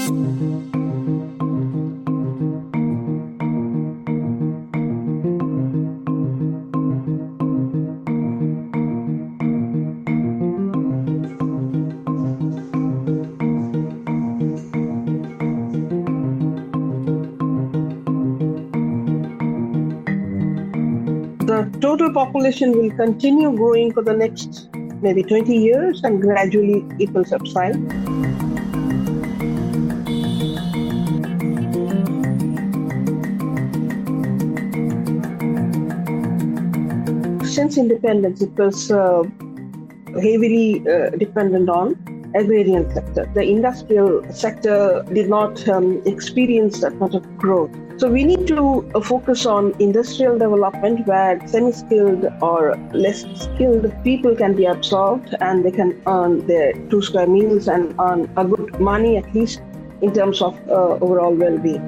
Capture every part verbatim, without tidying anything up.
The total population will continue growing for the next maybe twenty years, and gradually it will subside. Since independence, it was uh, heavily uh, dependent on agrarian sector. The industrial sector did not um, experience that much of growth. So we need to uh, focus on industrial development where semi-skilled or less skilled people can be absorbed and they can earn their two square meals and earn a good money, at least in terms of uh, overall well-being.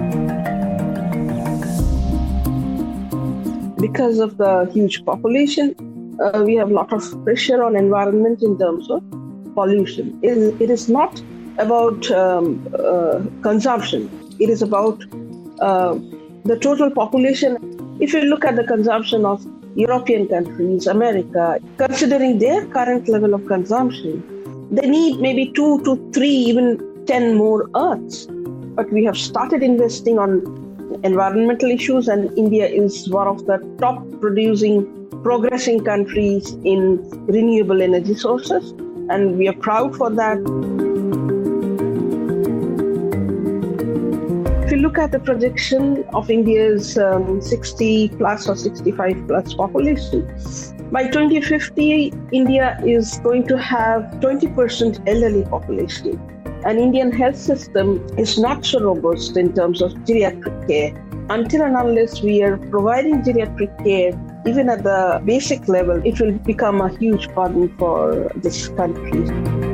Because of the huge population, uh, we have a lot of pressure on environment in terms of pollution. It is, it is not about um, uh, consumption. It is about uh, the total population. If you look at the consumption of European countries, America, considering their current level of consumption, they need maybe two to three, even ten more Earths. But we have started investing on environmental issues, and India is one of the top producing, progressing countries in renewable energy sources, and we are proud for that. If you look at the projection of India's um, sixty plus or sixty-five plus population, by twenty fifty, India is going to have twenty percent elderly population. An Indian health system is not so robust in terms of geriatric care. Until and unless we are providing geriatric care, even at the basic level, it will become a huge burden for this country.